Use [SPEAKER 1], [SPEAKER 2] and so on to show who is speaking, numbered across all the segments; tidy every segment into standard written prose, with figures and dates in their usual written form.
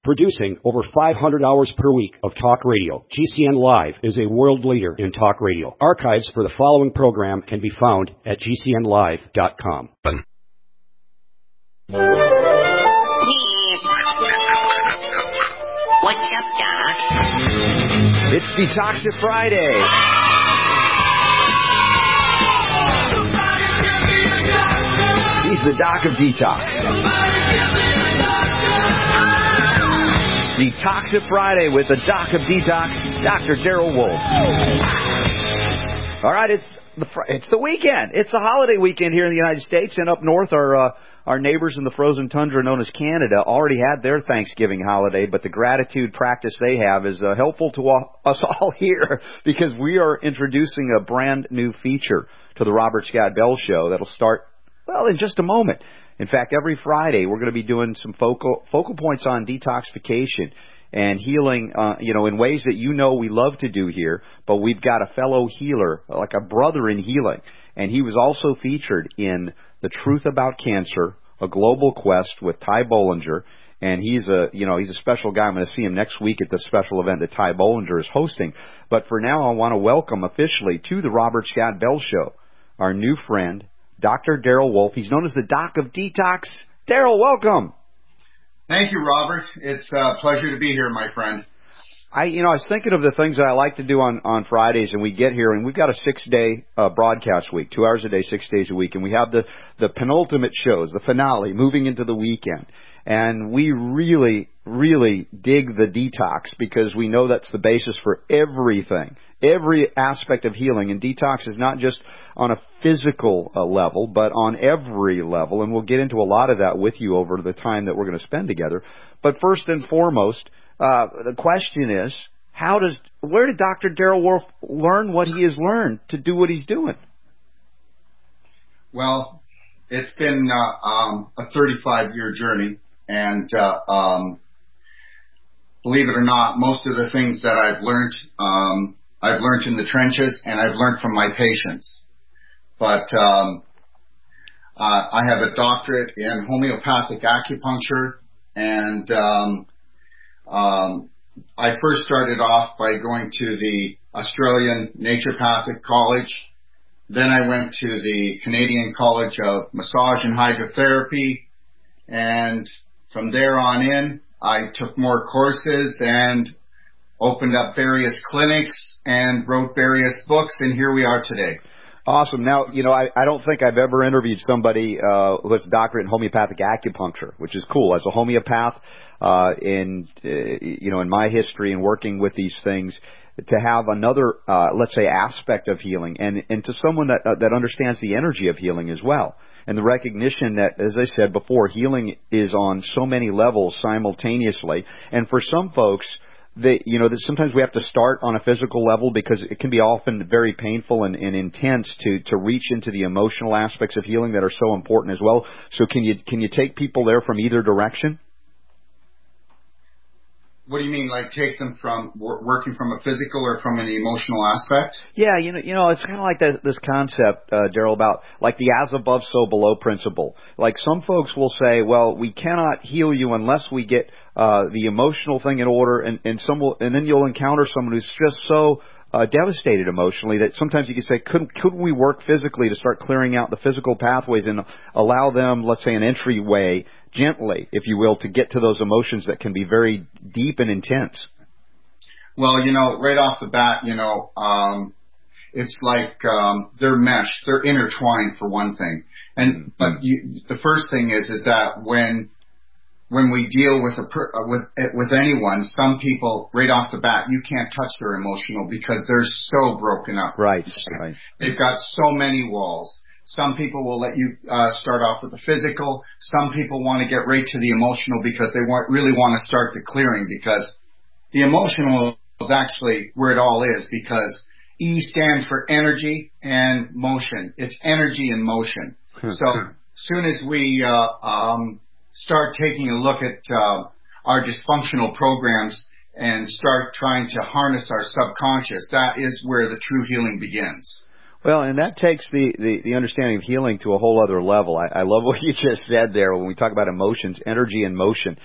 [SPEAKER 1] Producing over 500 hours per week of talk radio, GCN Live is a world leader in talk radio. Archives for the following program can be found at gcnlive.com.
[SPEAKER 2] What's up, Doc?
[SPEAKER 3] It's Detox It Friday. He's the Doc of Detox. Detox It Friday with the Doc of Detox, Dr. Daryl Wolf. All right, it's the weekend. It's a holiday weekend here in the United States, and up north our neighbors in the frozen tundra known as Canada already had their Thanksgiving holiday, but the gratitude practice they have is helpful to us all here because we are introducing a brand new feature to the Robert Scott Bell Show that'll start, well, in just a moment. In fact, every Friday we're going to be doing some focal points on detoxification and healing, in ways that we love to do here, but we've got a fellow healer, like a brother in healing, and he was also featured in The Truth About Cancer, A Global Quest with Ty Bollinger, and he's a special guy. I'm going to see him next week at the special event that Ty Bollinger is hosting. But for now, I want to welcome officially to the Robert Scott Bell Show our new friend, Dr. Daryl Wolf. He's known as the Doc of Detox. Daryl, welcome.
[SPEAKER 4] Thank you, Robert. It's a pleasure to be here, my friend.
[SPEAKER 3] I was thinking of the things that I like to do on Fridays, and we get here, and we've got a 6-day broadcast week, 2 hours a day, 6 days a week, and we have the penultimate shows, the finale, moving into the weekend. And we really, really dig the detox because we know that's the basis for everything, every aspect of healing. And detox is not just on a physical level, but on every level. And we'll get into a lot of that with you over the time that we're going to spend together. But first and foremost, the question is, where did Dr. Daryl Wolf learn what he has learned to do what he's doing?
[SPEAKER 4] Well, it's been a 35-year journey, and believe it or not, most of the things that I've learned in the trenches, and I've learned from my patients. But I have a doctorate in homeopathic acupuncture, and I first started off by going to the Australian Naturopathic College. Then I went to the Canadian College of Massage and Hydrotherapy. And from there on in, I took more courses and opened up various clinics and wrote various books. And here we are today.
[SPEAKER 3] Awesome. Now, I don't think I've ever interviewed somebody who has a doctorate in homeopathic acupuncture, which is cool. As a homeopath, in my history and working with these things, to have another, let's say, aspect of healing, and to someone that understands the energy of healing as well, and the recognition that, as I said before, healing is on so many levels simultaneously, and for some folks, that sometimes we have to start on a physical level because it can be often very painful and intense to reach into the emotional aspects of healing that are so important as well. So can you take people there from either direction?
[SPEAKER 4] What do you mean, like take them from working from a physical or from an emotional aspect?
[SPEAKER 3] Yeah, it's kind of like this concept, Daryl, about like the as above, so below principle. Like some folks will say, well, we cannot heal you unless we get the emotional thing in order, and then you'll encounter someone who's just so devastated emotionally that sometimes you could say, couldn't we work physically to start clearing out the physical pathways and allow them, let's say, an entryway gently, if you will, to get to those emotions that can be very deep and intense?
[SPEAKER 4] Well, right off the bat, it's like they're meshed, they're intertwined for one thing. And but the first thing is that when we deal with anyone, some people right off the bat, you can't touch their emotional because they're so broken up.
[SPEAKER 3] Right.
[SPEAKER 4] They've got so many walls. Some people will let you start off with the physical. Some people want to get right to the emotional because they really want to start the clearing, because the emotional is actually where it all is, because E stands for energy and motion. It's energy and motion. So soon as we start taking a look at our dysfunctional programs and start trying to harness our subconscious, that is where the true healing begins.
[SPEAKER 3] Well, and that takes the understanding of healing to a whole other level. I love what you just said there when we talk about emotions, energy and motion.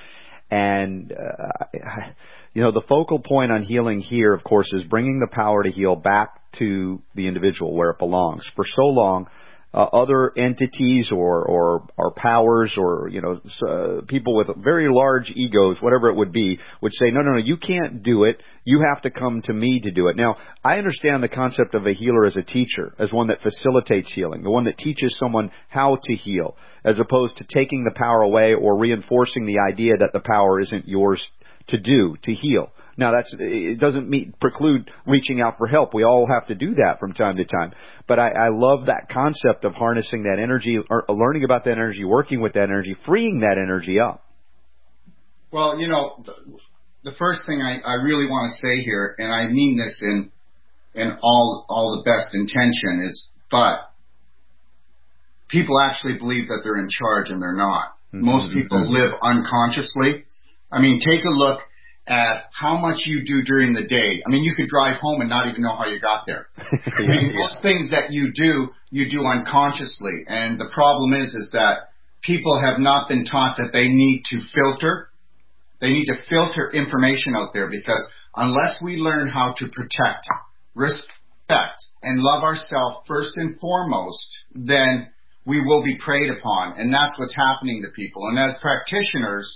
[SPEAKER 3] And, the focal point on healing here, of course, is bringing the power to heal back to the individual where it belongs. For so long, other entities or powers or, people with very large egos, whatever it would be, would say, no, you can't do it. You have to come to me to do it. Now, I understand the concept of a healer as a teacher, as one that facilitates healing, the one that teaches someone how to heal, as opposed to taking the power away or reinforcing the idea that the power isn't yours to heal. Now, it doesn't preclude reaching out for help. We all have to do that from time to time. But I love that concept of harnessing that energy, or learning about that energy, working with that energy, freeing that energy up.
[SPEAKER 4] Well, the first thing I really want to say here, and I mean this in all the best intention, is, but people actually believe that they're in charge and they're not. Mm-hmm. Most people live unconsciously. I mean, take a look at how much you do during the day. I mean, you could drive home and not even know how you got there. I mean, most things that you do unconsciously. And the problem is that people have not been taught that they need to filter. They need to filter information out there, because unless we learn how to protect, respect, and love ourselves first and foremost, then we will be preyed upon. And that's what's happening to people. And as practitioners,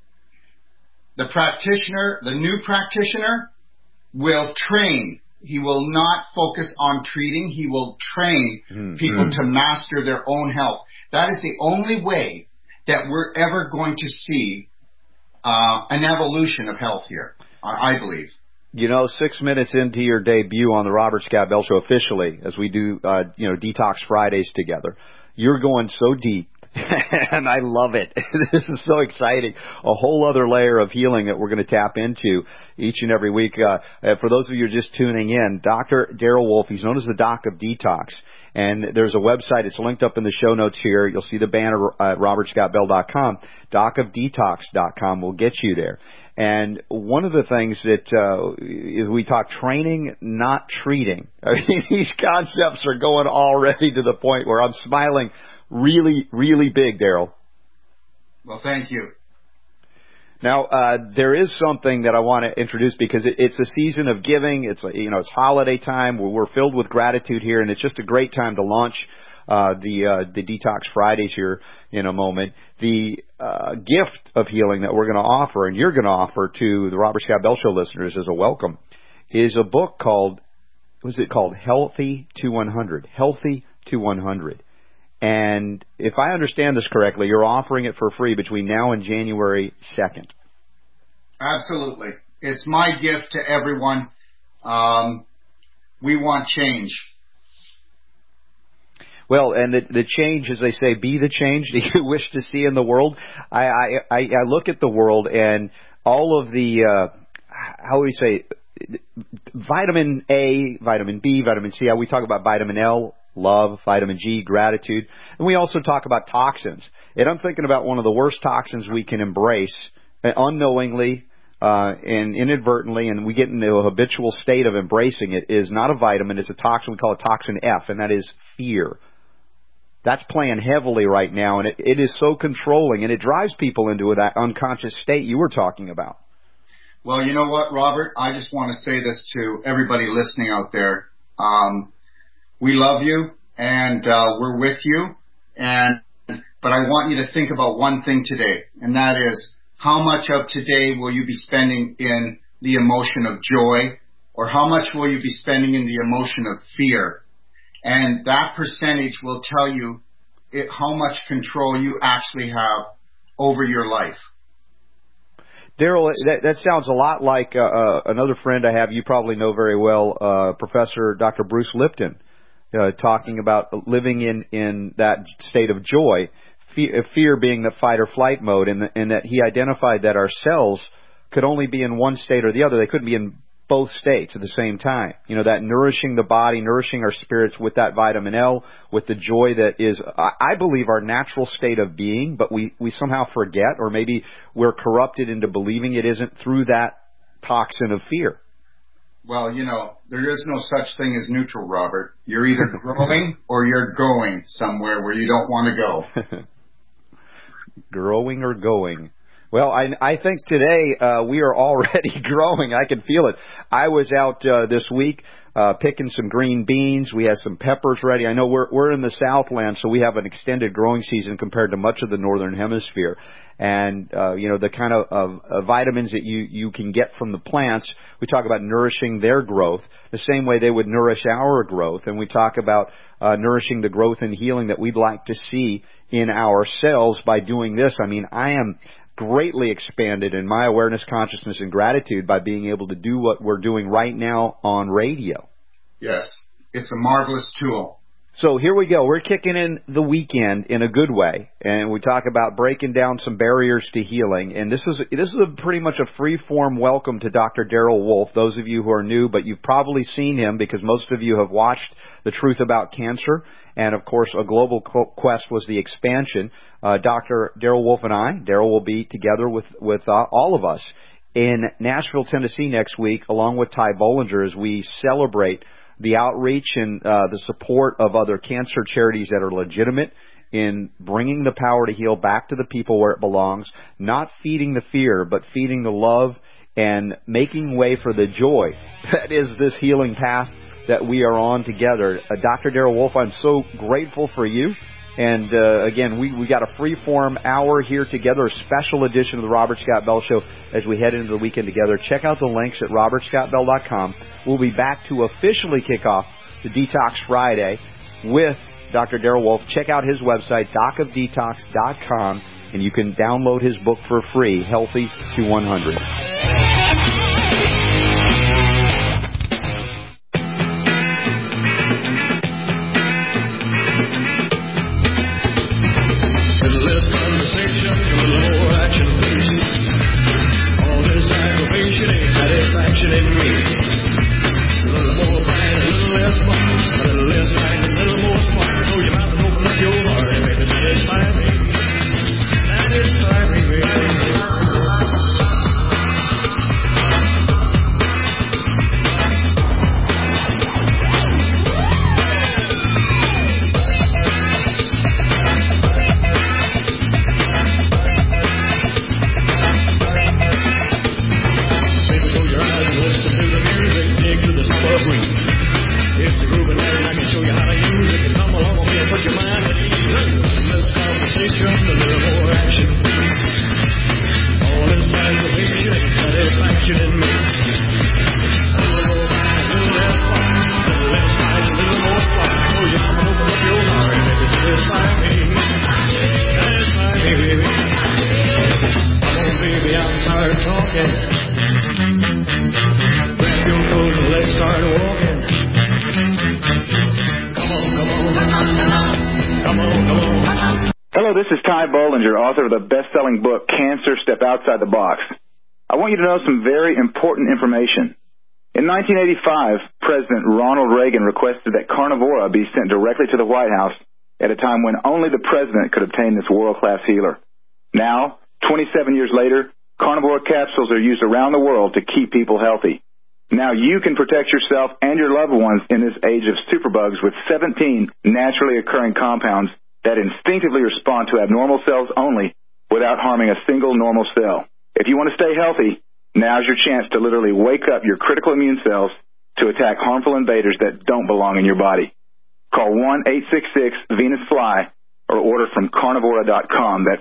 [SPEAKER 4] the new practitioner will train. He will not focus on treating. He will train people to master their own health. That is the only way that we're ever going to see an evolution of health here, I believe.
[SPEAKER 3] 6 minutes into your debut on the Robert Scott Bell Show officially, as we do, Detox Fridays together, you're going so deep. And I love it. This is so exciting. A whole other layer of healing that we're going to tap into each and every week. For those of you who are just tuning in, Dr. Daryl Wolfe, he's known as the Doc of Detox. And there's a website. It's linked up in the show notes here. You'll see the banner at robertscottbell.com. docofdetox.com will get you there. And one of the things that we talk training, not treating. I mean, these concepts are going already to the point where I'm smiling really, really big, Daryl.
[SPEAKER 4] Well, thank you.
[SPEAKER 3] Now, there is something that I want to introduce, because it's a season of giving. It's it's holiday time. We're filled with gratitude here, and it's just a great time to launch the Detox Fridays here in a moment. The gift of healing that we're going to offer, and you're going to offer to the Robert Scott Bell Show listeners as a welcome, is a book called, Healthy to 100. Healthy to 100. And if I understand this correctly, you're offering it for free between now and January 2nd.
[SPEAKER 4] Absolutely. It's my gift to everyone. We want change.
[SPEAKER 3] Well, and the change, as they say, be the change that you wish to see in the world. I look at the world and all of the, how would we say, vitamin A, vitamin B, vitamin C. We talk about vitamin L, love, vitamin G, gratitude. And we also talk about toxins. And I'm thinking about one of the worst toxins we can embrace unknowingly and inadvertently, and we get into a habitual state of embracing it, is not a vitamin. It's a toxin. We call it toxin F, and that is fear. That's playing heavily right now, and it is so controlling, and it drives people into that unconscious state you were talking about.
[SPEAKER 4] Well, you know what, Robert? I just want to say this to everybody listening out there. We love you, and we're with you, but I want you to think about one thing today, and that is, how much of today will you be spending in the emotion of joy, or how much will you be spending in the emotion of fear? And that percentage will tell you how much control you actually have over your life.
[SPEAKER 3] Daryl, that sounds a lot like another friend I have, you probably know very well, Professor Dr. Bruce Lipton, talking about living in that state of joy, fear being the fight or flight mode, and that he identified that our cells could only be in one state or the other. They couldn't be in both states at the same time. That nourishing the body, nourishing our spirits with that vitamin L, with the joy that is, I believe, our natural state of being, but we somehow forget, or maybe we're corrupted into believing it isn't, through that toxin of fear.
[SPEAKER 4] Well, there is no such thing as neutral, Robert. You're either growing or you're going somewhere where you don't want to go.
[SPEAKER 3] Growing or going. Well, I think today we are already growing. I can feel it. I was out this week picking some green beans. We had some peppers ready. I know we're in the Southland, so we have an extended growing season compared to much of the Northern Hemisphere. And, the kind of vitamins that you can get from the plants, we talk about nourishing their growth the same way they would nourish our growth. And we talk about nourishing the growth and healing that we'd like to see in ourselves by doing this. I mean, I am greatly expanded in my awareness, consciousness, and gratitude by being able to do what we're doing right now on radio.
[SPEAKER 4] Yes, it's a marvelous tool.
[SPEAKER 3] So here we go. We're kicking in the weekend in a good way, and we talk about breaking down some barriers to healing. And this is pretty much a free-form welcome to Dr. Darrell Wolfe. Those of you who are new, but you've probably seen him because most of you have watched The Truth About Cancer, and of course, A Global Quest was the expansion. Dr. Darrell Wolfe and I, Darrell will be together with all of us in Nashville, Tennessee next week, along with Ty Bollinger, as we celebrate the outreach and the support of other cancer charities that are legitimate in bringing the power to heal back to the people where it belongs, not feeding the fear, but feeding the love and making way for the joy that is this healing path that we are on together. Dr. Darrell Wolfe, I'm so grateful for you. And again, we got a free-form hour here together, a special edition of the Robert Scott Bell Show as we head into the weekend together. Check out the links at robertscottbell.com. We'll be back to officially kick off the Detox Friday with Dr. Darrell Wolfe. Check out his website, docofdetox.com, and you can download his book for free, Healthy to 100.
[SPEAKER 2] In me. A little more bright, a little less fun, a little less light, a little more fun. So you might open up your heart and maybe satisfy me. Satisfy me, baby.
[SPEAKER 5] Hello, this is Ty Bollinger, author of the best-selling book, Cancer, Step Outside the Box. I want you to know some very important information. In 1985, President Ronald Reagan requested that Carnivora be sent directly to the White House at a time when only the president could obtain this world-class healer. Now, 27 years later, Carnivora capsules are used around the world to keep people healthy. Now you can protect yourself and your loved ones in this age of superbugs with 17 naturally occurring compounds that instinctively respond to abnormal cells only without harming a single normal cell. If you want to stay healthy, now's your chance to literally wake up your critical immune cells to attack harmful invaders that don't belong in your body. Call 1-866-VENUS-FLY or order from carnivora.com. That's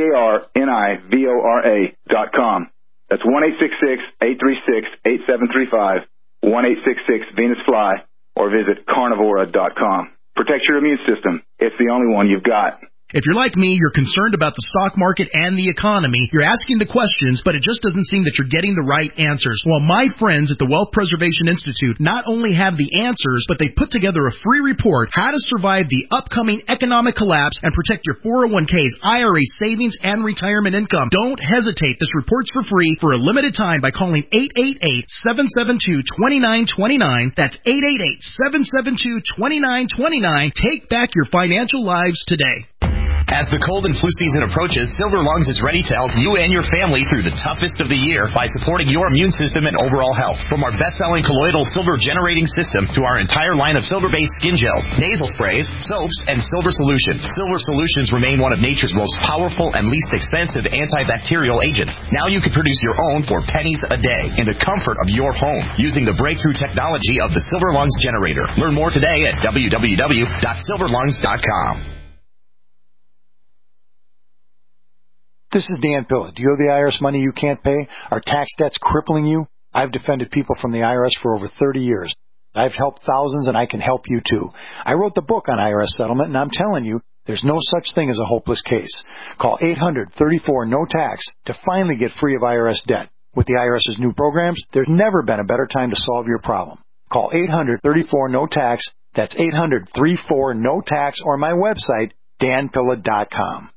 [SPEAKER 5] CARNIVORA.com. That's 1-866-836-8735, 1-866-VENUS-FLY, or visit carnivora.com. Protect your immune system. It's the only one you've got.
[SPEAKER 6] If you're like me, you're concerned about the stock market and the economy. You're asking the questions, but it just doesn't seem that you're getting the right answers. Well, my friends at the Wealth Preservation Institute not only have the answers, but they put together a free report, How to Survive the Upcoming Economic Collapse and Protect Your 401ks, IRA savings, and retirement income. Don't hesitate. This report's for free for a limited time by calling 888-772-2929. That's 888-772-2929. Take back your financial lives today.
[SPEAKER 7] As the cold and flu season approaches, Silver Lungs is ready to help you and your family through the toughest of the year by supporting your immune system and overall health. From our best-selling colloidal silver generating system to our entire line of silver-based skin gels, nasal sprays, soaps, and silver solutions. Silver solutions remain one of nature's most powerful and least expensive antibacterial agents. Now you can produce your own for pennies a day in the comfort of your home using the breakthrough technology of the Silver Lungs generator. Learn more today at www.silverlungs.com.
[SPEAKER 8] This is Dan Pilla. Do you owe the IRS money you can't pay? Are tax debts crippling you? I've defended people from the IRS for over 30 years. I've helped thousands, and I can help you too. I wrote the book on IRS settlement, and I'm telling you, there's no such thing as a hopeless case. Call 800-34-NO-TAX to finally get free of IRS debt. With the IRS's new programs, there's never been a better time to solve your problem. Call 800-34-NO-TAX. That's 800-34-NO-TAX, or my website, danpilla.com.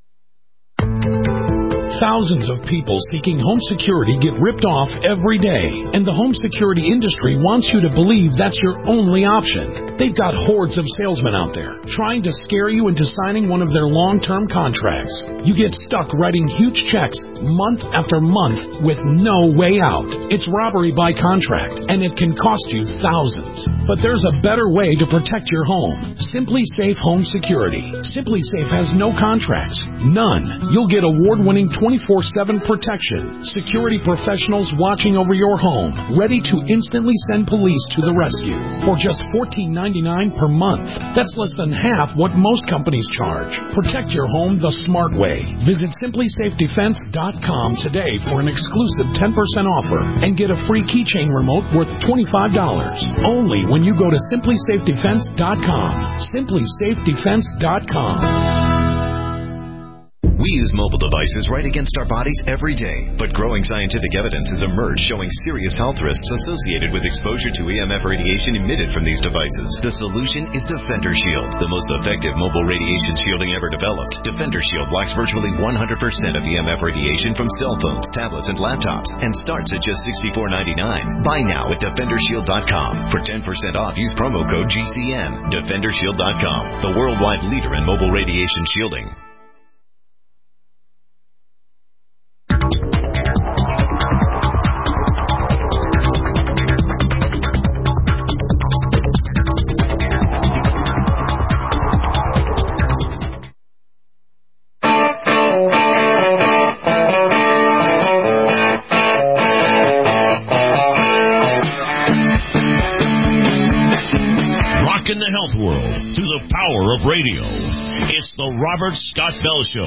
[SPEAKER 9] Thousands of people seeking home security get ripped off every day, and the home security industry wants you to believe that's your only option. They've got hordes of salesmen out there trying to scare you into signing one of their long-term contracts. You get stuck writing huge checks month after month with no way out. It's robbery by contract, and it can cost you thousands. But there's a better way to protect your home. Simply Safe Home Security. Simply Safe has no contracts. None. You'll get award-winning 24/7 protection. Security professionals watching over your home, ready to instantly send police to the rescue for just $14.99 per month. That's less than half what most companies charge. Protect your home the smart way. Visit simplysafedefense.com today for an exclusive 10% offer and get a free keychain remote worth $25. Only when you go to simplysafedefense.com. simplysafedefense.com.
[SPEAKER 10] We use mobile devices right against our bodies every day, but growing scientific evidence has emerged showing serious health risks associated with exposure to EMF radiation emitted from these devices. The solution is Defender Shield, the most effective mobile radiation shielding ever developed. Defender Shield blocks virtually 100% of EMF radiation from cell phones, tablets, and laptops, and starts at just $64.99. Buy now at DefenderShield.com. For 10% off, use promo code GCN. DefenderShield.com, the worldwide leader in mobile radiation shielding.
[SPEAKER 11] In the health world to the power of radio. It's the Robert Scott Bell Show.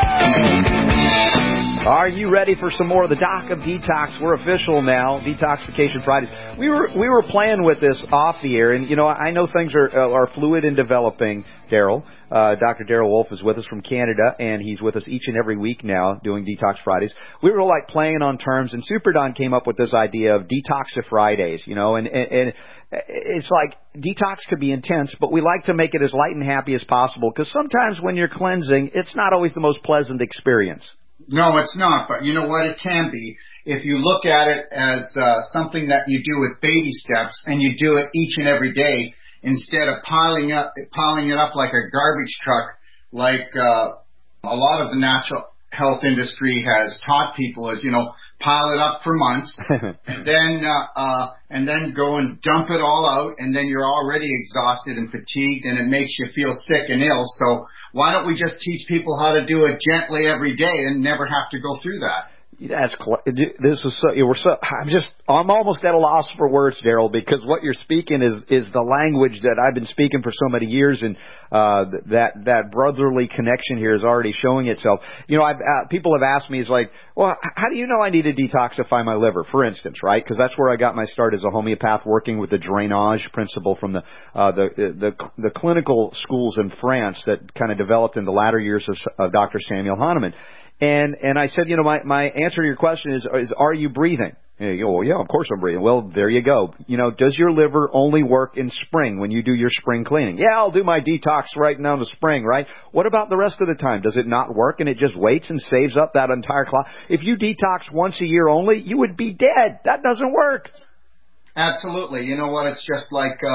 [SPEAKER 3] Are you ready for some more of the Doc of Detox? We're official now, Detoxification Fridays. We were playing with this off the air, and you know I know things are fluid and developing. Daryl, Dr. Daryl Wolf is with us from Canada, and he's with us each and every week now doing Detox Fridays. We were like playing on terms, and Super Don came up with this idea of Detoxify Fridays, you know, and it's like detox could be intense, but we like to make it as light and happy as possible because sometimes when you're cleansing, it's not always the most pleasant experience.
[SPEAKER 4] No, it's not, but you know what? It can be. If you look at it as something that you do with baby steps and you do it each and every day instead of piling it up like a garbage truck, like a lot of the natural health industry has taught people is, you know, pile it up for months and then go and dump it all out, and then you're already exhausted and fatigued, and it makes you feel sick and ill. So why don't we just teach people how to do it gently every day and never have to go through that?
[SPEAKER 3] This is so. I'm almost at a loss for words, Daryl, because what you're speaking is the language that I've been speaking for so many years, and that brotherly connection here is already showing itself. You know, people have asked me, it's like, well, how do you know I need to detoxify my liver, for instance, right? Because that's where I got my start as a homeopath, working with the drainage principle from the clinical schools in France that kind of developed in the latter years of Dr. Samuel Hahnemann. And I said, you know, my answer to your question is are you breathing? And you go, well, yeah, of course I'm breathing. Well, there you go. You know, does your liver only work in spring when you do your spring cleaning? Yeah, I'll do my detox right now in the spring, right? What about the rest of the time? Does it not work and it just waits and saves up that entire clock? If you detox once a year only, you would be dead. That doesn't work.
[SPEAKER 4] Absolutely. You know what? It's just like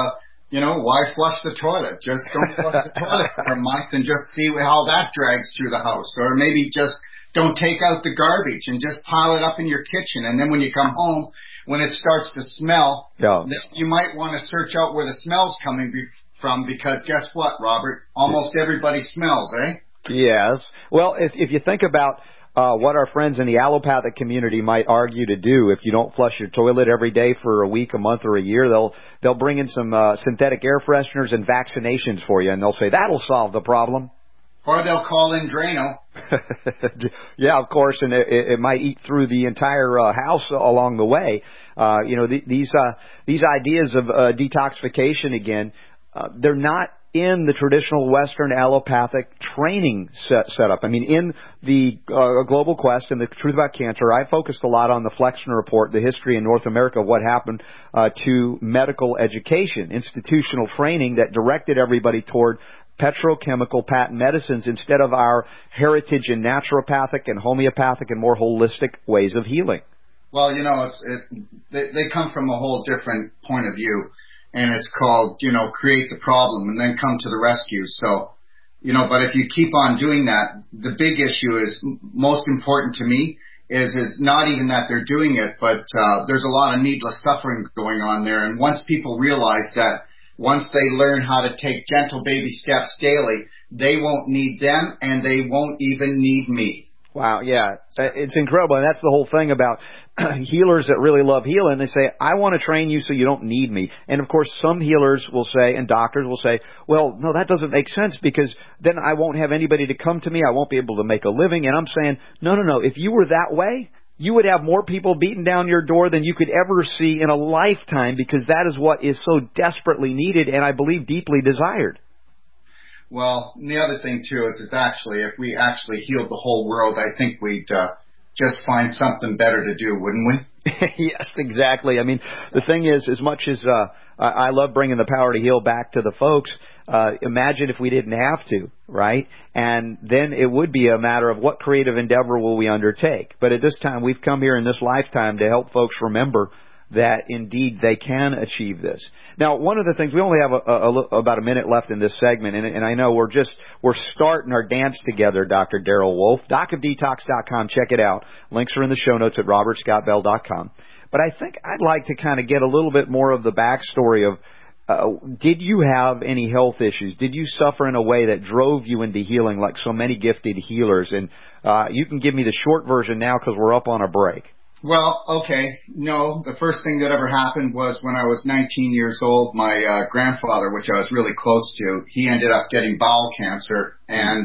[SPEAKER 4] why flush the toilet? Just don't flush the toilet for a month and just see how that drags through the house. Or maybe just don't take out the garbage and just pile it up in your kitchen. And then when you come home, when it starts to smell, you might want to search out where the smell's coming from, because guess what, Robert? Almost everybody smells, eh?
[SPEAKER 3] Yes. Well, if you think about what our friends in the allopathic community might argue to do, if you don't flush your toilet every day for a week, a month, or a year, they'll bring in some synthetic air fresheners and vaccinations for you, and they'll say that'll solve the problem.
[SPEAKER 4] Or they'll call in Drano.
[SPEAKER 3] Yeah, of course, and it might eat through the entire house along the way. These ideas of detoxification, again, they're not in the traditional Western allopathic training setup. I mean, in the Global Quest and the Truth About Cancer, I focused a lot on the Flexner Report, the history in North America of what happened to medical education, institutional training that directed everybody toward petrochemical patent medicines instead of our heritage in naturopathic and homeopathic and more holistic ways of healing.
[SPEAKER 4] Well, they come from a whole different point of view. And it's called, create the problem and then come to the rescue. So, but if you keep on doing that, the big issue is, most important to me, is not even that they're doing it, but there's a lot of needless suffering going on there. And once people realize that, once they learn how to take gentle baby steps daily, they won't need them and they won't even need me.
[SPEAKER 3] Wow, yeah, it's incredible, and that's the whole thing about healers that really love healing. They say, I want to train you so you don't need me. And, of course, some healers will say, and doctors will say, well, no, that doesn't make sense, because then I won't have anybody to come to me. I won't be able to make a living. And I'm saying, no. If you were that way, you would have more people beating down your door than you could ever see in a lifetime, because that is what is so desperately needed and, I believe, deeply desired.
[SPEAKER 4] Well, the other thing, too, is actually, if we actually healed the whole world, I think we'd just find something better to do, wouldn't we?
[SPEAKER 3] Yes, exactly. I mean, the thing is, as much as I love bringing the power to heal back to the folks, imagine if we didn't have to, right? And then it would be a matter of what creative endeavor will we undertake. But at this time, we've come here in this lifetime to help folks remember that indeed they can achieve this. Now, one of the things, we only have about a minute left in this segment, and I know we're starting our dance together, Dr. Daryl Wolf. docofdetox.com, check it out. Links are in the show notes at robertscottbell.com. But I think I'd like to kind of get a little bit more of the backstory of, did you have any health issues? Did you suffer in a way that drove you into healing like so many gifted healers? And you can give me the short version now because we're up on a break.
[SPEAKER 4] Well, okay. No, the first thing that ever happened was when I was 19 years old, my grandfather, which I was really close to, he ended up getting bowel cancer. And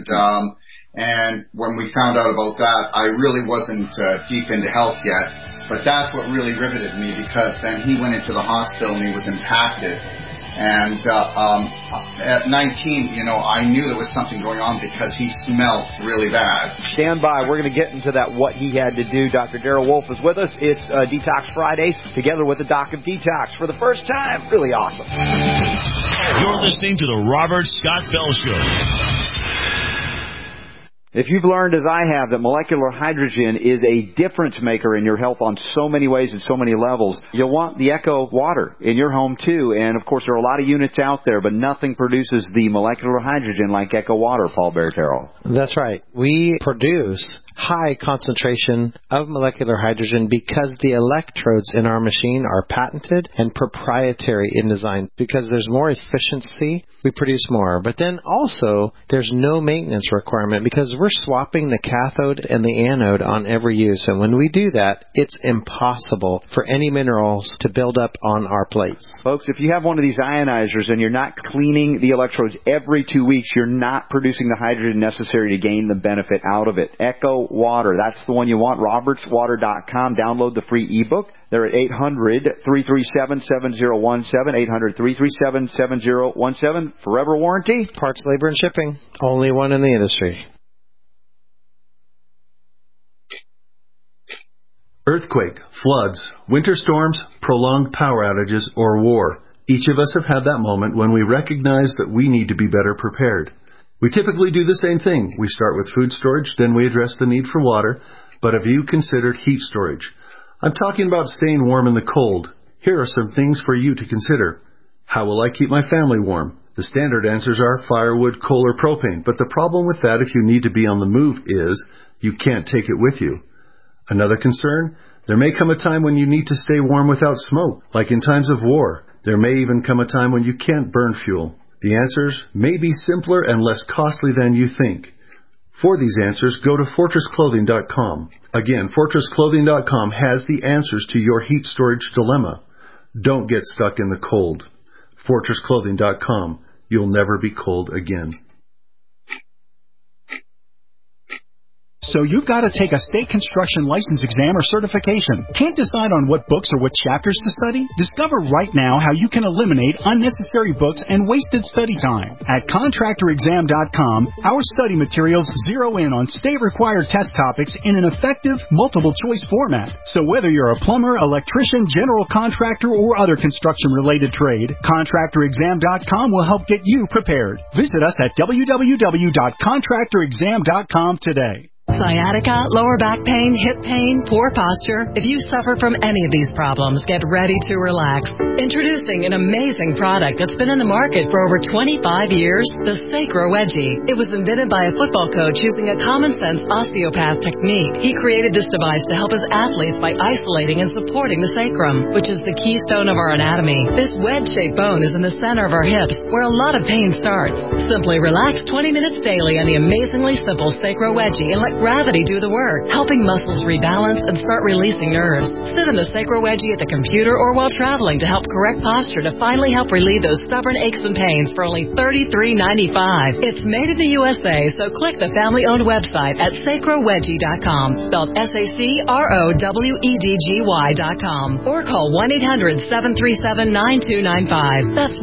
[SPEAKER 4] when we found out about that, I really wasn't deep into health yet. But that's what really riveted me, because then he went into the hospital and he was impacted. And at 19, I knew there was something going on because he smelled really bad.
[SPEAKER 3] Stand by. We're going to get into that, what he had to do. Dr. Daryl Wolf is with us. It's Detox Fridays, together with the Doc of Detox for the first time. Really awesome.
[SPEAKER 11] You're listening to the Robert Scott Bell Show.
[SPEAKER 3] If you've learned, as I have, that molecular hydrogen is a difference maker in your health on so many ways and so many levels, you'll want the Echo water in your home too. And of course, there are a lot of units out there, but nothing produces the molecular hydrogen like Echo water, Paul Bertero.
[SPEAKER 12] That's right. We produce high concentration of molecular hydrogen because the electrodes in our machine are patented and proprietary in design. Because there's more efficiency, we produce more. But then also, there's no maintenance requirement because we're swapping the cathode and the anode on every use. And when we do that, it's impossible for any minerals to build up on our plates.
[SPEAKER 3] Folks, if you have one of these ionizers and you're not cleaning the electrodes every 2 weeks, you're not producing the hydrogen necessary to gain the benefit out of it. Echo Water, that's the one you want. RobertsWater.com. Download the free ebook. They're at 800-337-7017, 800-337-7017. Forever warranty.
[SPEAKER 12] Parts, labor, and shipping. Only one in the industry.
[SPEAKER 13] Earthquake, floods, winter storms, prolonged power outages, or war. Each of us have had that moment when we recognize that we need to be better prepared. We typically do the same thing. We start with food storage, then we address the need for water. But have you considered heat storage? I'm talking about staying warm in the cold. Here are some things for you to consider. How will I keep my family warm? The standard answers are firewood, coal, or propane, but the problem with that if you need to be on the move is you can't take it with you. Another concern? There may come a time when you need to stay warm without smoke, like in times of war. There may even come a time when you can't burn fuel. The answers may be simpler and less costly than you think. For these answers, go to FortressClothing.com. Again, FortressClothing.com has the answers to your heat storage dilemma. Don't get stuck in the cold. FortressClothing.com. You'll never be cold again.
[SPEAKER 14] So you've got to take a state construction license exam or certification. Can't decide on what books or what chapters to study? Discover right now how you can eliminate unnecessary books and wasted study time. At ContractorExam.com, our study materials zero in on state-required test topics in an effective, multiple-choice format. So whether you're a plumber, electrician, general contractor, or other construction-related trade, ContractorExam.com will help get you prepared. Visit us at www.ContractorExam.com today.
[SPEAKER 15] Sciatica, lower back pain, hip pain, poor posture. If you suffer from any of these problems, get ready to relax. Introducing an amazing product that's been in the market for over 25 years, the Sacro Wedgie. It was invented by a football coach using a common-sense osteopath technique. He created this device to help his athletes by isolating and supporting the sacrum, which is the keystone of our anatomy. This wedge-shaped bone is in the center of our hips, where a lot of pain starts. Simply relax 20 minutes daily on the amazingly simple Sacro Wedgie and let gravity do the work, helping muscles rebalance and start releasing nerves. Sit in the Sacro Wedgie at the computer or while traveling to help correct posture to finally help relieve those stubborn aches and pains for only $33.95. It's made in the USA, so click the family-owned website at sacrowedgie.com, spelled SACROWEDGY.com, or call 1-800-737-9295. That's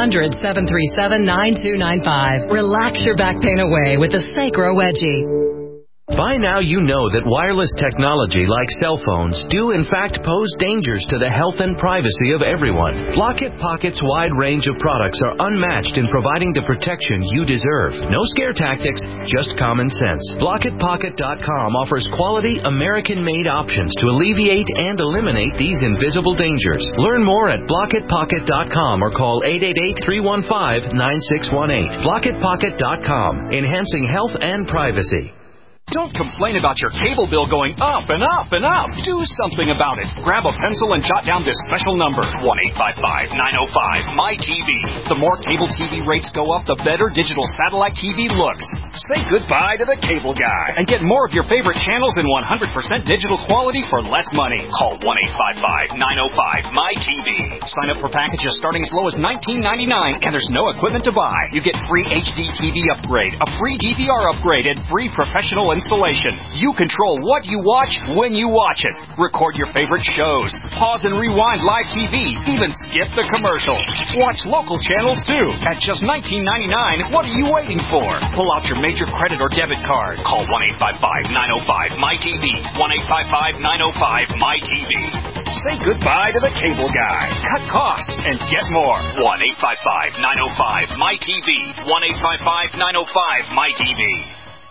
[SPEAKER 15] 1-800-737-9295. Relax your back pain away with the Sacro Wedgie.
[SPEAKER 16] By now you know that wireless technology like cell phones do in fact pose dangers to the health and privacy of everyone. Block-It Pocket's wide range of products are unmatched in providing the protection you deserve. No scare tactics, just common sense. BlockItPocket.com offers quality American-made options to alleviate and eliminate these invisible dangers. Learn more at BlockItPocket.com or call 888-315-9618. BlockItPocket.com, enhancing health and privacy.
[SPEAKER 17] Don't complain about your cable bill going up and up and up. Do something about it. Grab a pencil and jot down this special number, 1-855-905-MY-TV. The more cable TV rates go up, the better digital satellite TV looks. Say goodbye to the cable guy and get more of your favorite channels in 100% digital quality for less money. Call 1-855-905-MY-TV. Sign up for packages starting as low as $19.99, and there's no equipment to buy. You get free HD TV upgrade, a free DVR upgrade, and free professional installation. You control what you watch when you watch it. Record your favorite shows. Pause and rewind live TV. Even skip the commercials. Watch local channels too. At just $19.99, what are you waiting for? Pull out your major credit or debit card. Call 1-855-905-MY-TV. 1-855-905-MY-TV. Say goodbye to the cable guy. Cut costs and get more. 1-855-905-MY-TV. 1-855-905-MY-TV.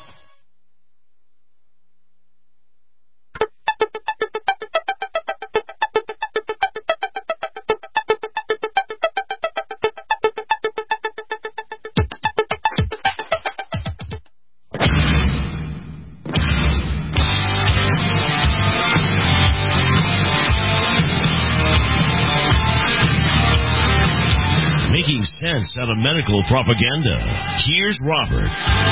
[SPEAKER 11] Making sense out of medical propaganda. Here's Robert.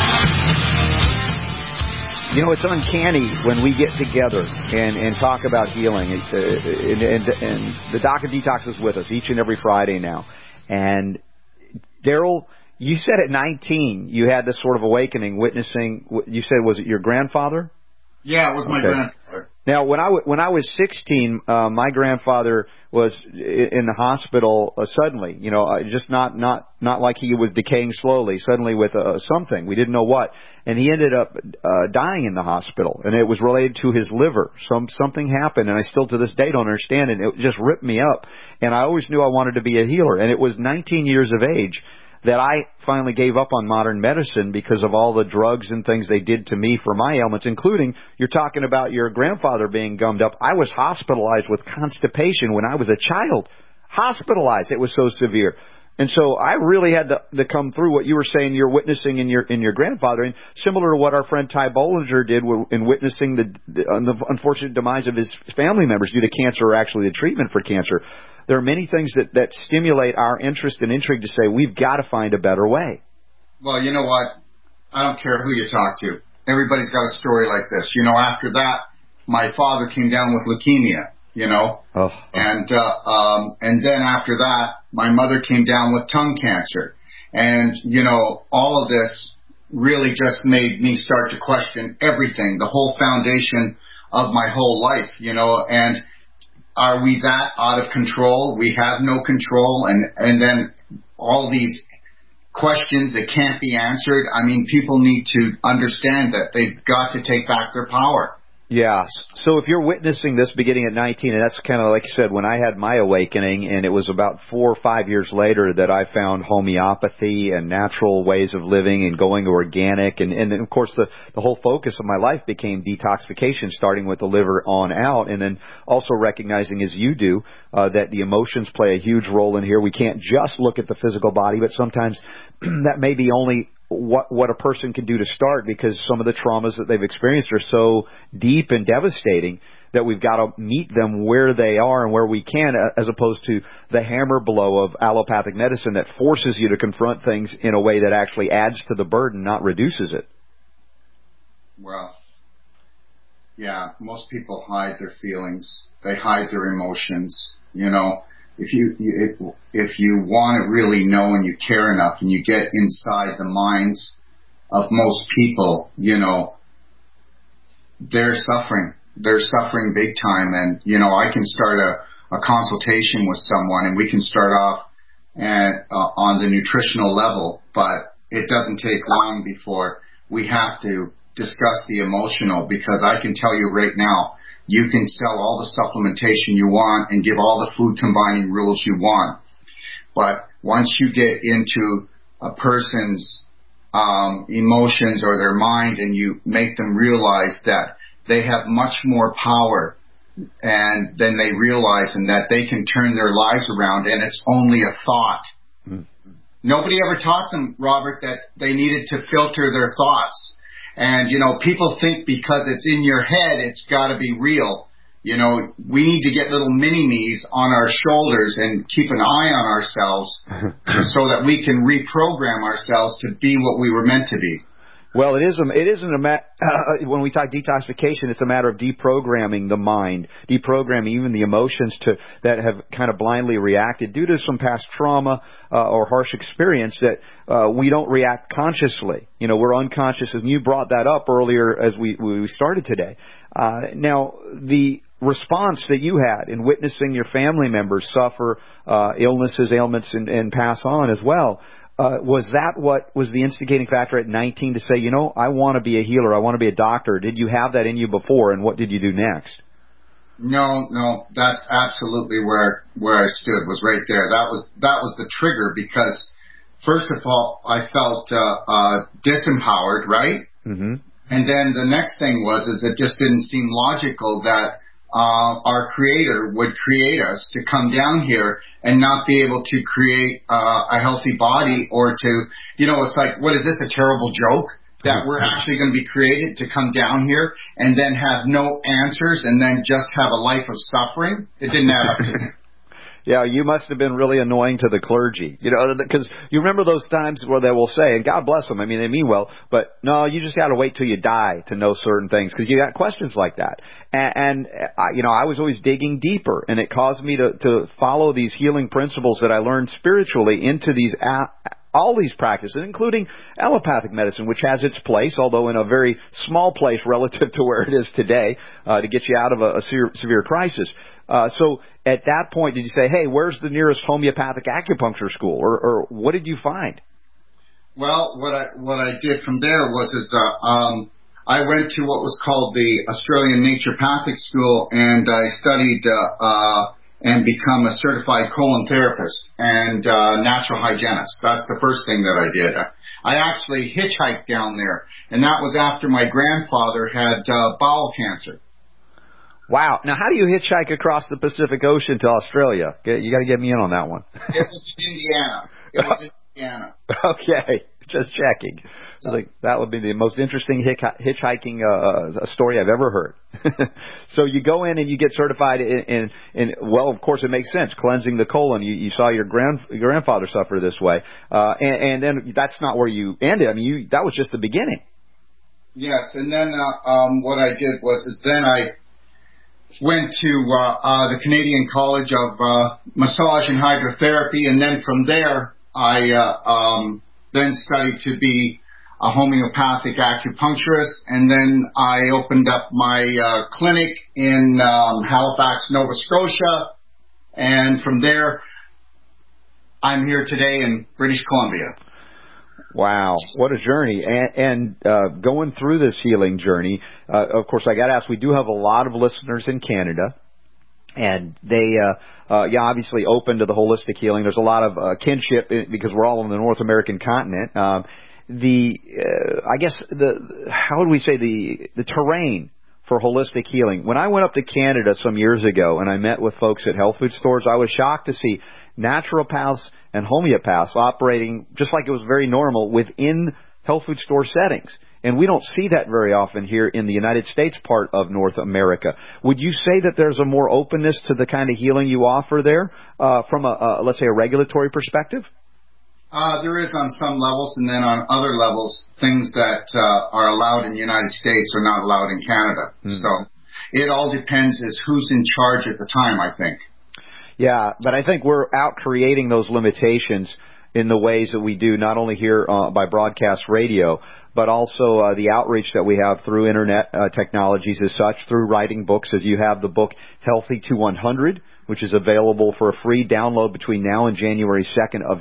[SPEAKER 3] You know, it's uncanny when we get together and talk about healing. And the Doc of Detox is with us each and every Friday now. And Daryl, you said at 19 you had this sort of awakening, witnessing. You said, was it your grandfather?
[SPEAKER 4] Yeah, it was my grandfather.
[SPEAKER 3] Now, when I was 16, my grandfather was in the hospital suddenly. You know, just not like he was decaying slowly. Suddenly with something, we didn't know what, and he ended up dying in the hospital, and it was related to his liver. Something happened, and I still to this day don't understand it. It just ripped me up, and I always knew I wanted to be a healer. And it was 19 years of age that I finally gave up on modern medicine because of all the drugs and things they did to me for my ailments, including, you're talking about your grandfather being gummed up. I was hospitalized with constipation when I was a child. hospitalized. It was so severe. And so I really had to come through what you were saying you're witnessing in your grandfather, and similar to what our friend Ty Bollinger did in witnessing the unfortunate demise of his family members due to cancer, or actually the treatment for cancer. There are many things that stimulate our interest and intrigue to say we've got to find a better way.
[SPEAKER 4] Well, you know what? I don't care who you talk to. Everybody's got a story like this. You know, after that, my father came down with leukemia. You know, and then after that, my mother came down with tongue cancer, and you know, all of this really just made me start to question everything, the whole foundation of my whole life. You know, and are we that out of control? We have no control, and then all these questions that can't be answered. I mean, people need to understand that they've got to take back their power.
[SPEAKER 3] Yeah. So if you're witnessing this beginning at 19, and that's kind of like you said, when I had my awakening, and it was about 4 or 5 years later that I found homeopathy and natural ways of living and going organic. And then, of course, the whole focus of my life became detoxification, starting with the liver on out, and then also recognizing, as you do, that the emotions play a huge role in here. We can't just look at the physical body, but sometimes that may be only what a person can do to start, because some of the traumas that they've experienced are so deep and devastating that we've got to meet them where they are and where we can, as opposed to the hammer blow of allopathic medicine that forces you to confront things in a way that actually adds to the burden, not reduces it.
[SPEAKER 4] Well, yeah, most people hide their feelings. They hide their emotions, you know. If you want to really know and you care enough and you get inside the minds of most people, you know, they're suffering. They're suffering big time. And, you know, I can start a consultation with someone and we can start off on the nutritional level, but it doesn't take long before we have to discuss the emotional, because I can tell you right now, you can sell all the supplementation you want and give all the food combining rules you want. But once you get into a person's emotions or their mind, and you make them realize that they have much more power and then they realize, and that they can turn their lives around, and it's only a thought. Mm-hmm. Nobody ever taught them, Robert, that they needed to filter their thoughts. And, you know, people think because it's in your head, it's got to be real. You know, we need to get little mini-me's on our shoulders and keep an eye on ourselves so that we can reprogram ourselves to be what we were meant to be.
[SPEAKER 3] Well, it isn't a matter, when we talk detoxification, it's a matter of deprogramming the mind, deprogramming even the emotions that have kind of blindly reacted due to some past trauma or harsh experience, that we don't react consciously. You know, we're unconscious, and you brought that up earlier as we started today. Now, the response that you had in witnessing your family members suffer illnesses, ailments, and pass on as well, was that what was the instigating factor at 19 to say, you know, I want to be a healer, I want to be a doctor? Did you have that in you before, and what did you do next?
[SPEAKER 4] No, that's absolutely where I stood, was right there. That was the trigger, because first of all, I felt disempowered, right? Mm-hmm. And then the next thing is it just didn't seem logical that our Creator would create us to come down here and not be able to create a healthy body, or to, you know, it's like, what is this, a terrible joke? That we're actually going to be created to come down here and then have no answers and then just have a life of suffering? It didn't add up to me.
[SPEAKER 3] Yeah, you must have been really annoying to the clergy, you know, because you remember those times where they will say, and God bless them, I mean, they mean well, but no, you just got to wait till you die to know certain things, because you got questions like that. And you know, I was always digging deeper, and it caused me to follow these healing principles that I learned spiritually into these all these practices, including allopathic medicine, which has its place, although in a very small place relative to where it is today, to get you out of a severe crisis. So at that point, did you say, hey, where's the nearest homeopathic acupuncture school, or what did you find?
[SPEAKER 4] Well, what I did from there I went to what was called the Australian Naturopathic School, and I studied and become a certified colon therapist and natural hygienist. That's the first thing that I did. I actually hitchhiked down there, and that was after my grandfather had bowel cancer.
[SPEAKER 3] Wow. Now, how do you hitchhike across the Pacific Ocean to Australia? You got to get me in on that one.
[SPEAKER 4] It was in Indiana. It was in Indiana.
[SPEAKER 3] Okay. Just checking. I was like, that would be the most interesting hitchhiking story I've ever heard. So you go in and you get certified in well, of course it makes sense, cleansing the colon. You saw your grandfather suffer this way. And then that's not where you ended. I mean, that was just the beginning.
[SPEAKER 4] Yes, and then what I did was then I went to the Canadian College of Massage and Hydrotherapy, and then from there I then studied to be a homeopathic acupuncturist, and then I opened up my clinic in Halifax, Nova Scotia, and from there I'm here today in British Columbia.
[SPEAKER 3] Wow, what a journey. And going through this healing journey, of course, I got to ask, we do have a lot of listeners in Canada, and they, obviously open to the holistic healing. There's a lot of kinship because we're all on the North American continent. How would we say the terrain for holistic healing? When I went up to Canada some years ago and I met with folks at health food stores, I was shocked to see naturopaths and homeopaths operating just like it was very normal within health food store settings. And we don't see that very often here in the United States part of North America. Would you say that there's a more openness to the kind of healing you offer there from let's say, a regulatory perspective?
[SPEAKER 4] There is on some levels, and then on other levels, things that are allowed in the United States are not allowed in Canada. So it all depends as who's in charge at the time, I think.
[SPEAKER 3] Yeah, but I think we're out creating those limitations in the ways that we do, not only here by broadcast radio, but also the outreach that we have through internet technologies as such, through writing books, as you have the book Healthy to 100, which is available for a free download between now and January 2nd of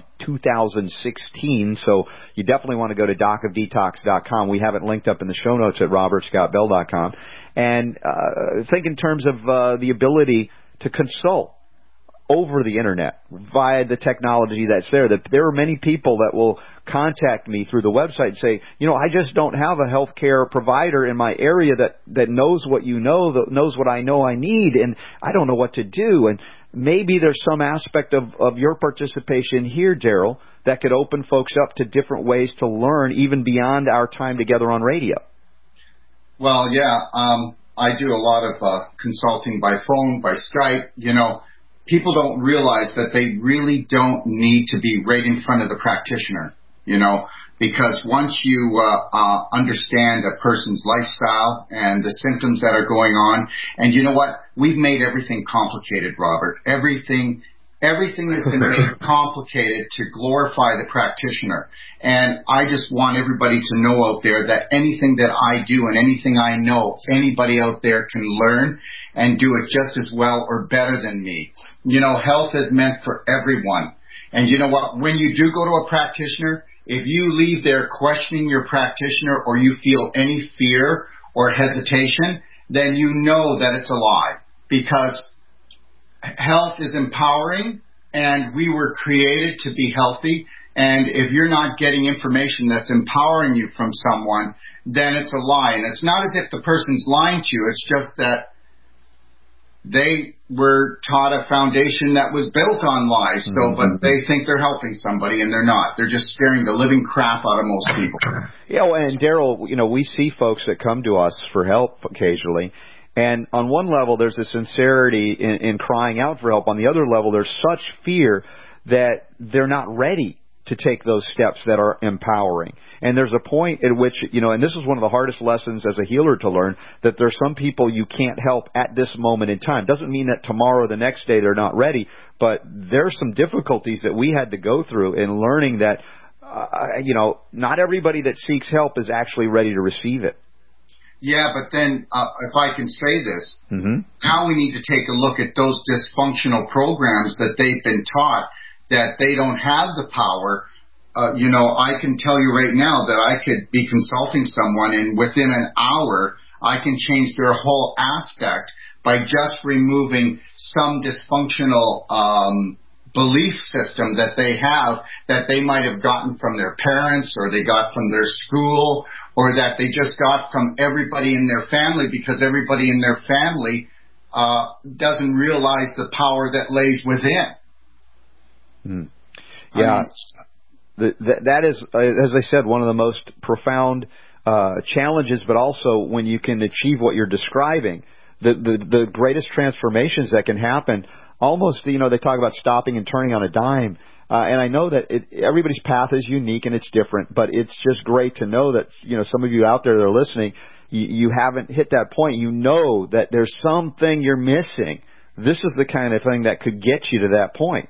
[SPEAKER 3] 2016. So you definitely want to go to docofdetox.com. We have it linked up in the show notes at robertscottbell.com. And think in terms of the ability to consult over the internet via the technology that's there. That there are many people that will contact me through the website and say, I just don't have a healthcare provider in my area that knows what that knows what I know I need, and I don't know what to do. And maybe there's some aspect of your participation here, Daryl, that could open folks up to different ways to learn even beyond our time together on radio.
[SPEAKER 4] Well, yeah, I do a lot of consulting by phone, by Skype, People don't realize that they really don't need to be right in front of the practitioner, because once you understand a person's lifestyle and the symptoms that are going on, and you know what? We've made everything complicated, Robert. Everything has been made complicated to glorify the practitioner. And I just want everybody to know out there that anything that I do and anything I know, anybody out there can learn and do it just as well or better than me. Health is meant for everyone. And you know what? When you do go to a practitioner, if you leave there questioning your practitioner or you feel any fear or hesitation, then you know that it's a lie, because health is empowering and we were created to be healthy. And if you're not getting information that's empowering you from someone, then it's a lie. And it's not as if the person's lying to you. It's just that they were taught a foundation that was built on lies. So, but they think they're helping somebody and they're not. They're just scaring the living crap out of most people.
[SPEAKER 3] Yeah, and Daryl, we see folks that come to us for help occasionally. And on one level, there's a sincerity in crying out for help. On the other level, there's such fear that they're not ready to take those steps that are empowering. And there's a point at which, and this is one of the hardest lessons as a healer to learn, that there's some people you can't help at this moment in time. Doesn't mean that tomorrow or the next day they're not ready, but there's some difficulties that we had to go through in learning that, not everybody that seeks help is actually ready to receive it.
[SPEAKER 4] Yeah, but then if I can say this, now we need to take a look at those dysfunctional programs that they've been taught that they don't have the power. I can tell you right now that I could be consulting someone and within an hour I can change their whole aspect by just removing some dysfunctional belief system that they have, that they might have gotten from their parents or they got from their school or that they just got from everybody in their family, because everybody in their family doesn't realize the power that lays within.
[SPEAKER 3] Yeah. That is, as I said, one of the most profound challenges, but also when you can achieve what you're describing, the greatest transformations that can happen. Almost, they talk about stopping and turning on a dime. And I know that everybody's path is unique and it's different, but it's just great to know that, some of you out there that are listening, you haven't hit that point. You know that there's something you're missing. This is the kind of thing that could get you to that point.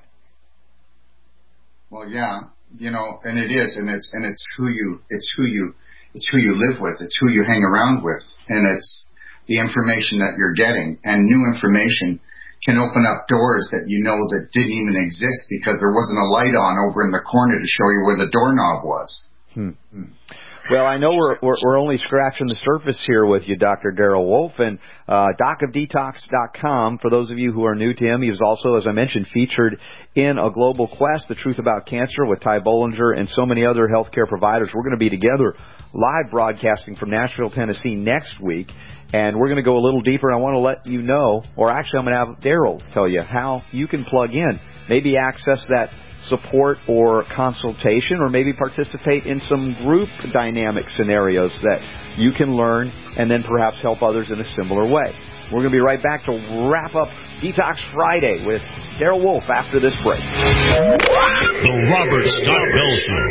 [SPEAKER 4] Well, yeah, and it is, and it's who you live with. It's who you hang around with, and it's the information that you're getting, and new information can open up doors that that didn't even exist because there wasn't a light on over in the corner to show you where the doorknob was.
[SPEAKER 3] Well, I know we're only scratching the surface here with you, Dr. Darrell Wolfe, and docofdetox.com. For those of you who are new to him, he was also, as I mentioned, featured in A Global Quest, The Truth About Cancer with Ty Bollinger and so many other healthcare providers. We're going to be together live broadcasting from Nashville, Tennessee next week. And we're going to go a little deeper. I want to let you know, or actually I'm going to have Darrell tell you how you can plug in, maybe access that support or consultation, or maybe participate in some group dynamic scenarios that you can learn and then perhaps help others in a similar way. We're going to be right back to wrap up Detox Friday with Darrell Wolfe after this break.
[SPEAKER 11] The Robert Scott Bell Show.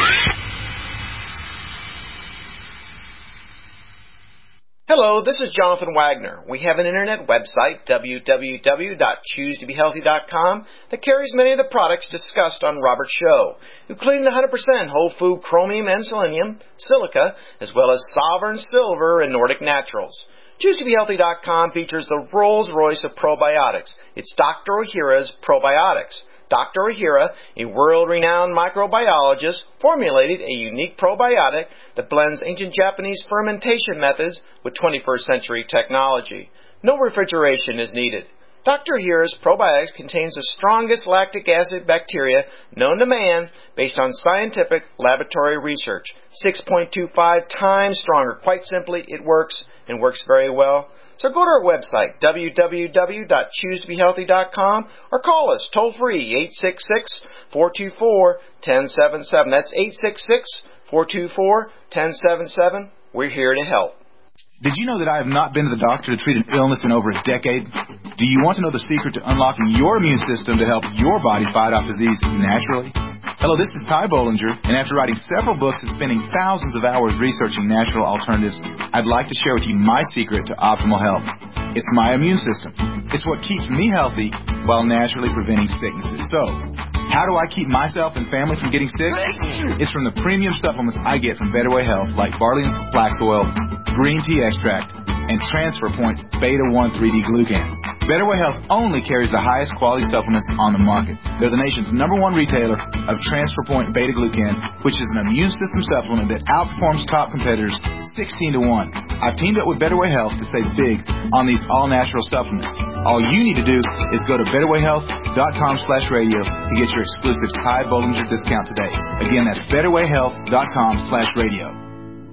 [SPEAKER 18] Hello, this is Jonathan Wagner. We have an internet website, www.choosetobehealthy.com, that carries many of the products discussed on Robert's show, including the 100% whole food chromium and selenium, silica, as well as Sovereign Silver and Nordic Naturals. ChooseToBeHealthy.com features the Rolls-Royce of probiotics. It's Dr. Ohhira's Probiotics. Dr. Ohhira, a world-renowned microbiologist, formulated a unique probiotic that blends ancient Japanese fermentation methods with 21st century technology. No refrigeration is needed. Dr. Ohhira's probiotics contains the strongest lactic acid bacteria known to man based on scientific laboratory research. 6.25 times stronger. Quite simply, it works and works very well. So go to our website, www.choosetobehealthy.com, or call us toll-free, 866-424-1077. That's 866-424-1077. We're here to help.
[SPEAKER 19] Did you know that I have not been to the doctor to treat an illness in over a decade? Do you want to know the secret to unlocking your immune system to help your body fight off disease naturally? Hello, this is Ty Bollinger, and after writing several books and spending thousands of hours researching natural alternatives, I'd like to share with you my secret to optimal health. It's my immune system. It's what keeps me healthy while naturally preventing sicknesses. So, how do I keep myself and family from getting sick? It's from the premium supplements I get from Better Way Health, like barley and flax oil, green tea extract, and Transfer Point's Beta-1 3D Glucan. Better Way Health only carries the highest quality supplements on the market. They're the nation's #1 retailer of Transfer Point Beta Glucan, which is an immune system supplement that outperforms top competitors 16-1. I've teamed up with Better Way Health to save big on these all-natural supplements. All you need to do is go to betterwayhealth.com/radio to get your exclusive Ty Bollinger discount today. Again, that's betterwayhealth.com/radio.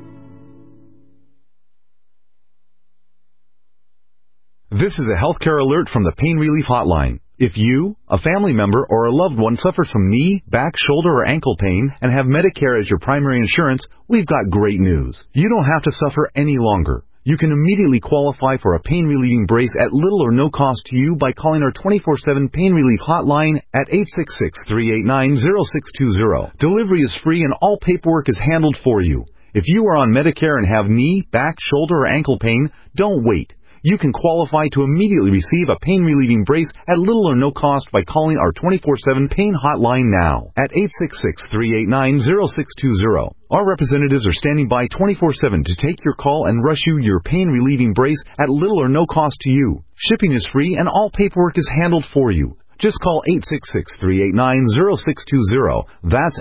[SPEAKER 20] This is a healthcare alert from the Pain Relief Hotline. If you, a family member, or a loved one suffers from knee, back, shoulder, or ankle pain and have Medicare as your primary insurance, we've got great news. You don't have to suffer any longer. You can immediately qualify for a pain-relieving brace at little or no cost to you by calling our 24/7 Pain Relief Hotline at 866-389-0620. Delivery is free and all paperwork is handled for you. If you are on Medicare and have knee, back, shoulder, or ankle pain, don't wait. You can qualify to immediately receive a pain-relieving brace at little or no cost by calling our 24/7 Pain Hotline now at 866-389-0620. Our representatives are standing by 24/7 to take your call and rush you your pain-relieving brace at little or no cost to you. Shipping is free and all paperwork is handled for you. Just call 866-389-0620. That's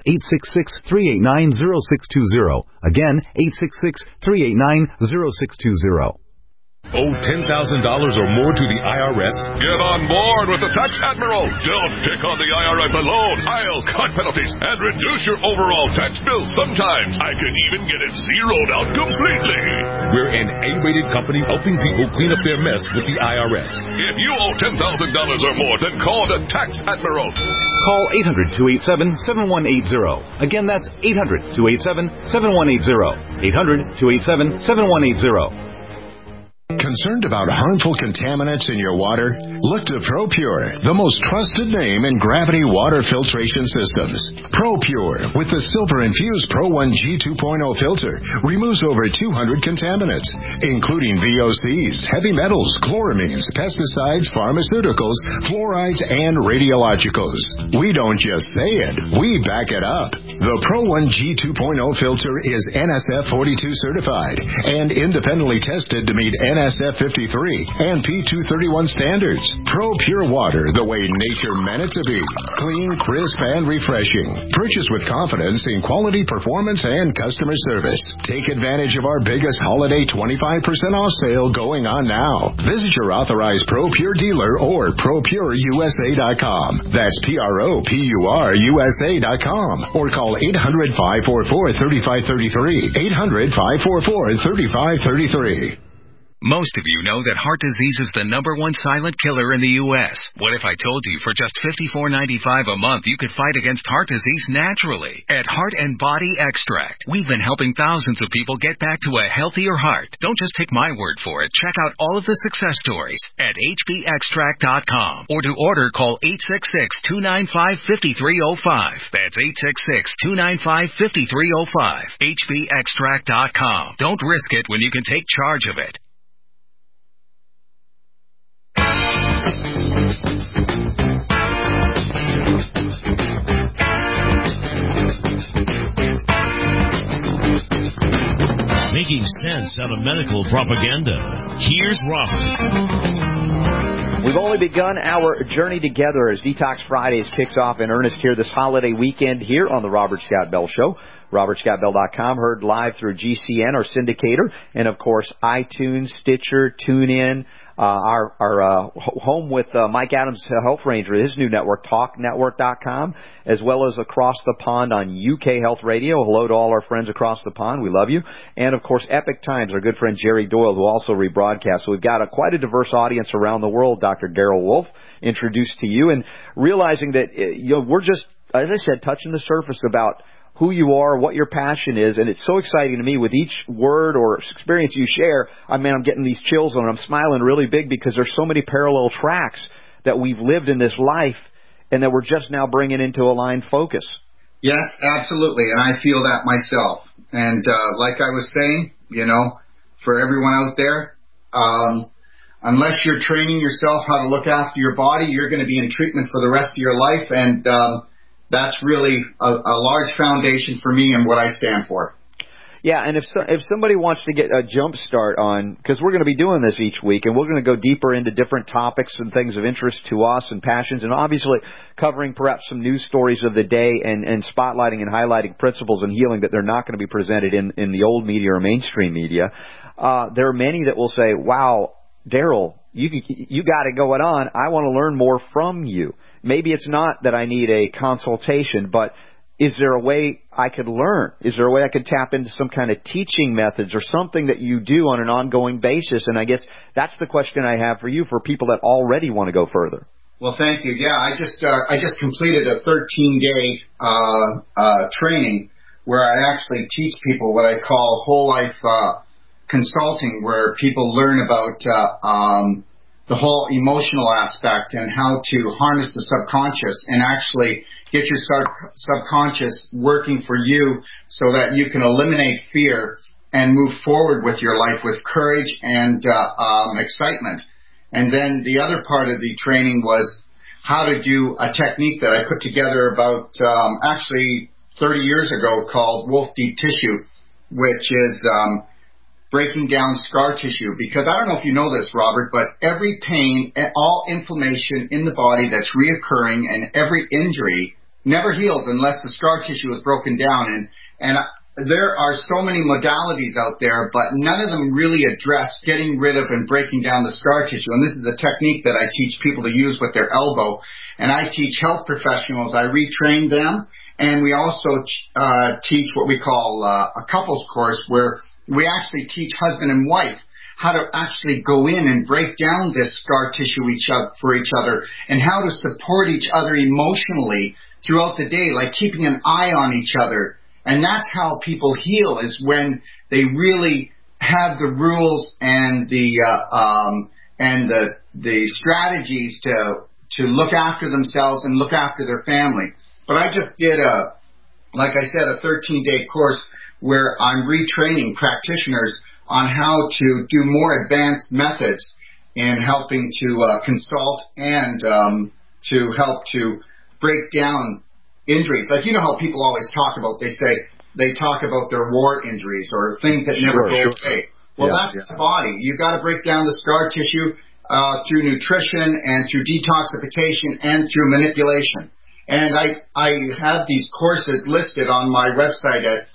[SPEAKER 20] 866-389-0620. Again, 866-389-0620.
[SPEAKER 11] Owe $10,000 or more to the IRS? Get on board with the Tax Admiral. Don't pick on the IRS alone. I'll cut penalties and reduce your overall tax bill. Sometimes I can even get it zeroed out completely. We're an A-rated company helping people clean up their mess with the IRS. If you owe $10,000 or more, then call the Tax Admiral.
[SPEAKER 20] Call 800-287-7180. Again, that's 800-287-7180. 800-287-7180.
[SPEAKER 21] Concerned about harmful contaminants in your water? Look to ProPure, the most trusted name in gravity water filtration systems. ProPure, with the silver-infused Pro 1G 2.0 filter, removes over 200 contaminants, including VOCs, heavy metals, chloramines, pesticides, pharmaceuticals, fluorides, and radiologicals. We don't just say it, we back it up. The Pro 1G 2.0 filter is NSF 42 certified and independently tested to meet NSF 53 and P231 standards. ProPure water, the way nature meant it to be. Clean, crisp, and refreshing. Purchase with confidence in quality, performance, and customer service. Take advantage of our biggest holiday 25% off sale going on now. Visit your authorized ProPure dealer or ProPureUSA.com. That's ProPureUSA.com. Or call 800-544-3533. 800-544-3533.
[SPEAKER 22] Most of you know that heart disease is the #1 silent killer in the U.S. What if I told you for just $54.95 a month you could fight against heart disease naturally? At Heart and Body Extract, we've been helping thousands of people get back to a healthier heart. Don't just take my word for it. Check out all of the success stories at hbextract.com. Or to order, call 866-295-5305. That's 866-295-5305. hbextract.com. Don't risk it when you can take charge of it.
[SPEAKER 11] Making sense out of medical propaganda. Here's Robert.
[SPEAKER 3] We've only begun our journey together as Detox Fridays kicks off in earnest here this holiday weekend here on the Robert Scott Bell Show. RobertScottBell.com, heard live through GCN, our syndicator, and of course iTunes, Stitcher, TuneIn, our home with Mike Adams, Health Ranger, his new network, TalkNetwork.com, as well as across the pond on UK Health Radio. Hello to all our friends across the pond. We love you. And, of course, Epic Times, our good friend Jerry Doyle, who also rebroadcasts. So we've got quite a diverse audience around the world. Dr. Daryl Wolf, introduced to you, and realizing that we're just, as I said, touching the surface about who you are, what your passion is, and it's so exciting to me with each word or experience you share. I mean, I'm getting these chills and I'm smiling really big because there's so many parallel tracks that we've lived in this life and that we're just now bringing into aligned focus.
[SPEAKER 4] Yes, absolutely, and I feel that myself. And like I was saying, for everyone out there, unless you're training yourself how to look after your body, you're going to be in treatment for the rest of your life, and that's really a large foundation for me and what I stand for.
[SPEAKER 3] Yeah, and if somebody wants to get a jump start on, because we're going to be doing this each week, and we're going to go deeper into different topics and things of interest to us and passions, and obviously covering perhaps some news stories of the day and spotlighting and highlighting principles in healing that they're not going to be presented in the old media or mainstream media. There are many that will say, wow, Daryl, you got it going on. I want to learn more from you. Maybe it's not that I need a consultation, but is there a way I could learn? Is there a way I could tap into some kind of teaching methods or something that you do on an ongoing basis? And I guess that's the question I have for you, for people that already want to go further.
[SPEAKER 4] Well, thank you. Yeah, I just completed a 13-day training where I actually teach people what I call whole life consulting, where people learn about the whole emotional aspect and how to harness the subconscious and actually get your subconscious working for you so that you can eliminate fear and move forward with your life with courage and excitement. And then the other part of the training was how to do a technique that I put together about actually 30 years ago called Wolf Deep Tissue, which is breaking down scar tissue. Because I don't know if you know this, Robert, but every pain, all inflammation in the body that's reoccurring and every injury never heals unless the scar tissue is broken down. And there are so many modalities out there, but none of them really address getting rid of and breaking down the scar tissue. And this is a technique that I teach people to use with their elbow. And I teach health professionals. I retrain them. And we also teach what we call a couples course, where we actually teach husband and wife how to actually go in and break down this scar tissue for each other, and how to support each other emotionally throughout the day, like keeping an eye on each other. And that's how people heal, is when they really have the rules and the strategies to look after themselves and look after their family. But I just did like I said, a 13-day course where I'm retraining practitioners on how to do more advanced methods in helping to consult and to help to break down injuries. Like, you know how people always talk about, they talk about their war injuries or things that never go away. Well, that's the body. You got to break down the scar tissue through nutrition and through detoxification and through manipulation. And I have these courses listed on my website at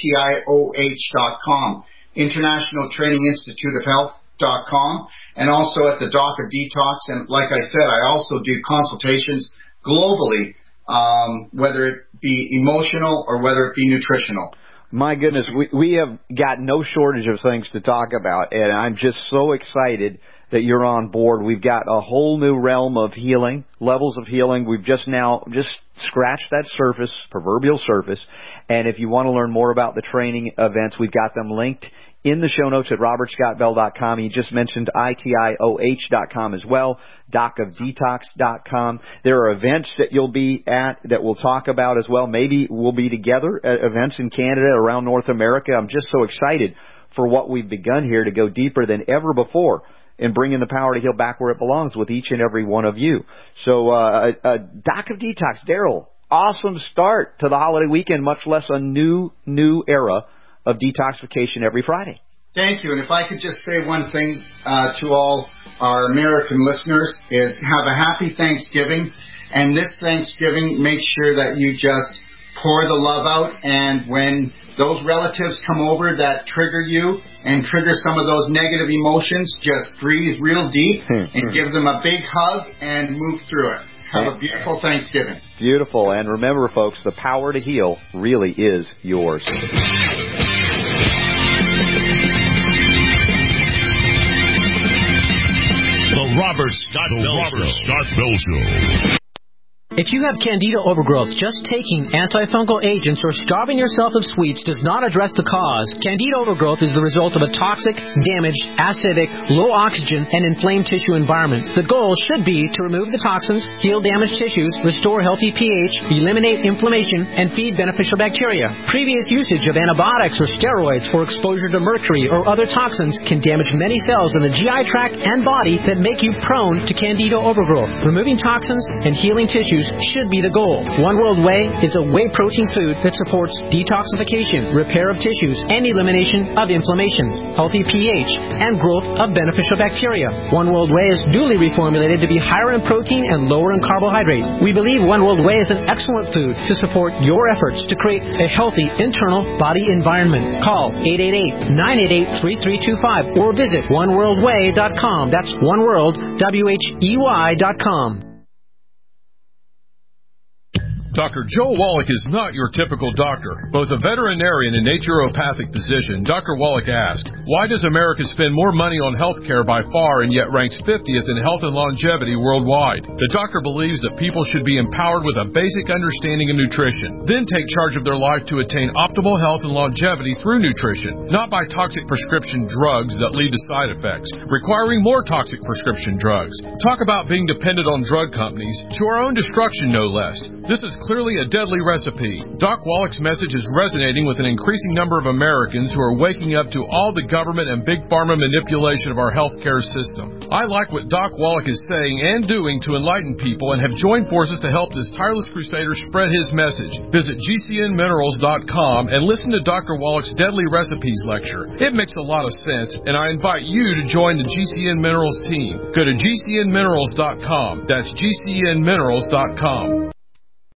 [SPEAKER 4] ITIOH.com, International Training Institute of Health.com, and also at the Doc of Detox. And like I said, I also do consultations globally, whether it be emotional or whether it be nutritional.
[SPEAKER 3] My goodness, we have got no shortage of things to talk about, and I'm just so excited that you're on board. We've got a whole new realm of healing, levels of healing. We've just scratched that surface, proverbial surface. And if you want to learn more about the training events, we've got them linked in the show notes at robertscottbell.com. You just mentioned ITIOH.com as well, docofdetox.com. There are events that you'll be at that we'll talk about as well. Maybe we'll be together at events in Canada, around North America. I'm just so excited for what we've begun here to go deeper than ever before and bringing the power to heal back where it belongs with each and every one of you. So, Doc of Detox, Daryl, awesome start to the holiday weekend, much less a new era of detoxification every Friday.
[SPEAKER 4] Thank you. And if I could just say one thing to all our American listeners is have a happy Thanksgiving. And this Thanksgiving, make sure that you just pour the love out. And when those relatives come over that trigger you and trigger some of those negative emotions, just breathe real deep and give them a big hug and move through it. Have a beautiful Thanksgiving.
[SPEAKER 3] Beautiful. And remember, folks, the power to heal really is yours.
[SPEAKER 1] The Robert Scott Bell Show.
[SPEAKER 2] If you have candida overgrowth, just taking antifungal agents or starving yourself of sweets does not address the cause. Candida overgrowth is the result of a toxic, damaged, acidic, low oxygen, and inflamed tissue environment. The goal should be to remove the toxins, heal damaged tissues, restore healthy pH, eliminate inflammation, and feed beneficial bacteria. Previous usage of antibiotics or steroids or exposure to mercury or other toxins can damage many cells in the GI tract and body that make you prone to candida overgrowth. Removing toxins and healing tissues should be the goal. One World Whey is a whey protein food that supports detoxification, repair of tissues, and elimination of inflammation, healthy pH, and growth of beneficial bacteria. One World Whey is duly reformulated to be higher in protein and lower in carbohydrate. We believe One World Whey is an excellent food to support your efforts to create a healthy internal body environment. Call 888-988-3325 or visit oneworldwhey.com. That's oneworld.com.
[SPEAKER 23] Dr. Joe Wallach is not your typical doctor. Both a veterinarian and naturopathic physician, Dr. Wallach asked, why does America spend more money on health care by far and yet ranks 50th in health and longevity worldwide? The doctor believes that people should be empowered with a basic understanding of nutrition, then take charge of their life to attain optimal health and longevity through nutrition, not by toxic prescription drugs that lead to side effects, requiring more toxic prescription drugs. Talk about being dependent on drug companies, to our own destruction no less. This is clearly a deadly recipe. Doc Wallach's message is resonating with an increasing number of Americans who are waking up to all the government and big pharma manipulation of our healthcare system. I like what Doc Wallach is saying and doing to enlighten people and have joined forces to help this tireless crusader spread his message. Visit GCNminerals.com and listen to Dr. Wallach's Deadly Recipes lecture. It makes a lot of sense, and I invite you to join the GCN Minerals team. Go to GCNminerals.com. That's GCNminerals.com.